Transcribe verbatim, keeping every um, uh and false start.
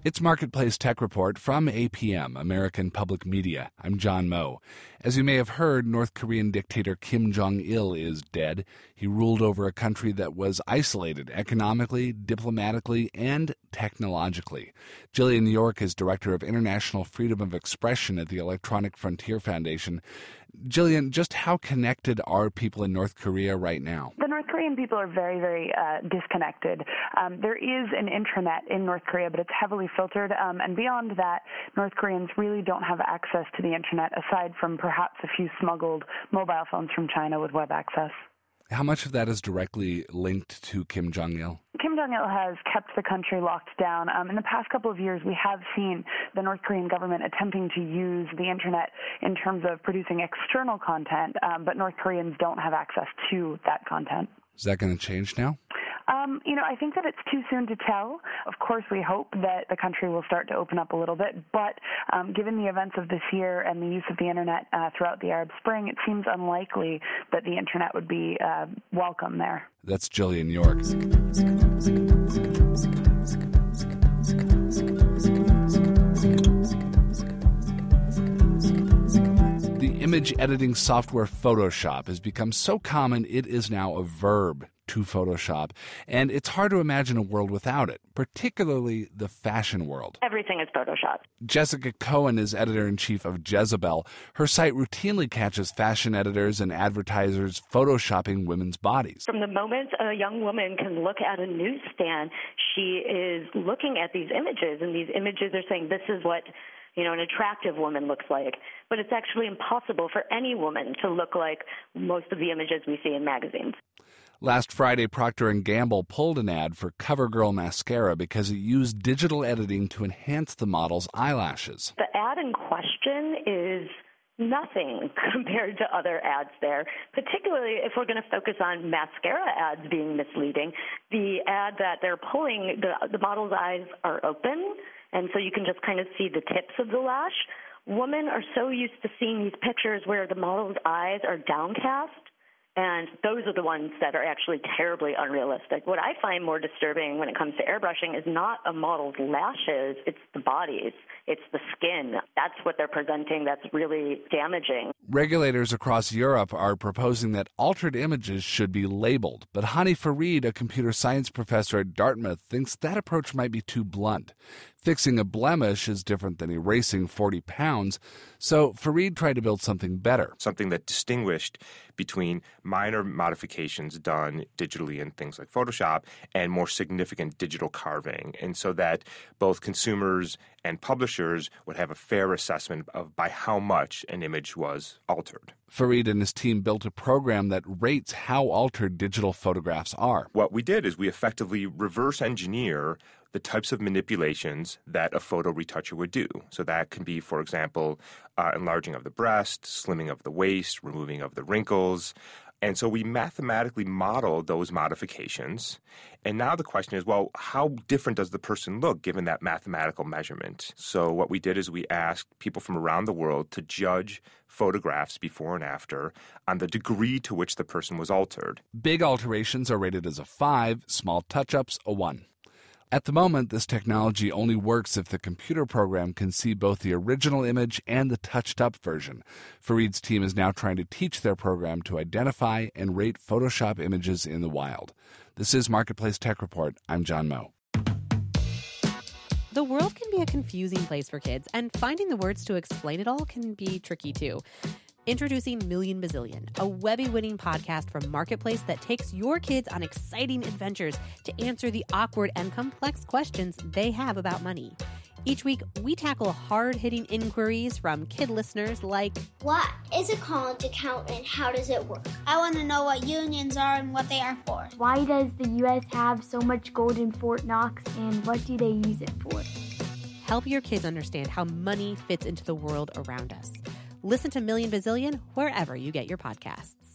It's Marketplace Tech Report from A P M, American Public Media. I'm John Moe. As you may have heard, North Korean dictator Kim Jong-il is dead. He ruled over a country that was isolated economically, diplomatically, and technologically. Jillian York is Director of International Freedom of Expression at the Electronic Frontier Foundation. Jillian, just how connected are people in North Korea right now? The North Korean people are very, very uh, disconnected. Um, there is an intranet in North Korea, but it's heavily filtered. Um, and beyond that, North Koreans really don't have access to the internet, aside from perhaps a few smuggled mobile phones from China with web access. How much of that is directly linked to Kim Jong-il? Kim Jong-il has kept the country locked down. Um, in the past couple of years, we have seen the North Korean government attempting to use the internet in terms of producing external content, um, but North Koreans don't have access to that content. Is that going to change now? Um, you know, I think that it's too soon to tell. Of course, we hope that the country will start to open up a little bit, but um, given the events of this year and the use of the internet uh, throughout the Arab Spring, it seems unlikely that the internet would be uh, welcome there. That's Jillian York. The image editing software Photoshop has become so common it is now a verb, to Photoshop, and it's hard to imagine a world without it, particularly the fashion world. Everything is Photoshop. Jessica Cohen is editor-in-chief of Jezebel. Her site routinely catches fashion editors and advertisers photoshopping women's bodies. From the moment a young woman can look at a newsstand, she is looking at these images, and these images are saying, this is what you know, an attractive woman looks like. But it's actually impossible for any woman to look like most of the images we see in magazines. Last Friday, Procter and Gamble pulled an ad for CoverGirl mascara because it used digital editing to enhance the model's eyelashes. The ad in question is nothing compared to other ads there, particularly if we're going to focus on mascara ads being misleading. The ad that they're pulling, the, the model's eyes are open, and so you can just kind of see the tips of the lash. Women are so used to seeing these pictures where the model's eyes are downcast, and those are the ones that are actually terribly unrealistic. What I find more disturbing when it comes to airbrushing is not a model's lashes, it's the bodies, it's the skin. That's what they're presenting that's really damaging. Regulators across Europe are proposing that altered images should be labeled, but Hani Farid, a computer science professor at Dartmouth, thinks that approach might be too blunt. Fixing a blemish is different than erasing forty pounds, so Farid tried to build something better. Something that distinguished between minor modifications done digitally in things like Photoshop and more significant digital carving, and so that both consumers and publishers would have a fair assessment of by how much an image was altered. Farid and his team built a program that rates how altered digital photographs are. What we did is we effectively reverse engineer the types of manipulations that a photo retoucher would do. So that can be, for example, uh, enlarging of the breast, slimming of the waist, removing of the wrinkles. And so we mathematically modeled those modifications. And now the question is, well, how different does the person look given that mathematical measurement? So what we did is we asked people from around the world to judge photographs before and after on the degree to which the person was altered. Big alterations are rated as a five, small touch-ups a one. At the moment, this technology only works if the computer program can see both the original image and the touched-up version. Farid's team is now trying to teach their program to identify and rate Photoshop images in the wild. This is Marketplace Tech Report. I'm John Moe. The world can be a confusing place for kids, and finding the words to explain it all can be tricky too. Introducing Million Bazillion, a Webby-winning podcast from Marketplace that takes your kids on exciting adventures to answer the awkward and complex questions they have about money. Each week, we tackle hard-hitting inquiries from kid listeners like, what is a college account and how does it work? I want to know what unions are and what they are for. Why does the U S have so much gold in Fort Knox and what do they use it for? Help your kids understand how money fits into the world around us. Listen to Million Bazillion wherever you get your podcasts.